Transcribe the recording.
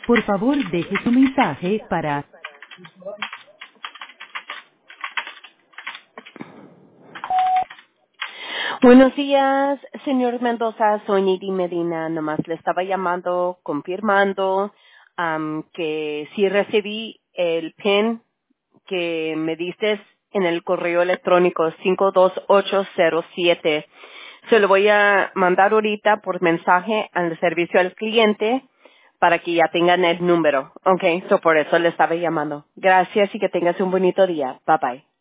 Por favor, deje su mensaje para... Buenos días, señor Mendoza. Soy Nidy Medina. Nomás le estaba llamando, confirmando que sí recibí el PIN que me diste en el correo electrónico 52807. Se lo voy a mandar ahorita por mensaje al servicio al cliente para que ya tengan el número. Okay, so por eso le estaba llamando. Gracias y que tengas un bonito día. Bye bye.